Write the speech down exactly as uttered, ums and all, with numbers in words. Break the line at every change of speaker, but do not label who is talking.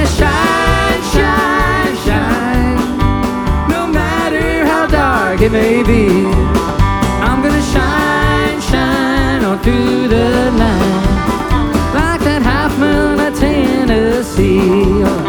shine, shine, shine. No matter how dark it may be, I'm gonna shine, shine on through the night, like that half moon of Tennessee.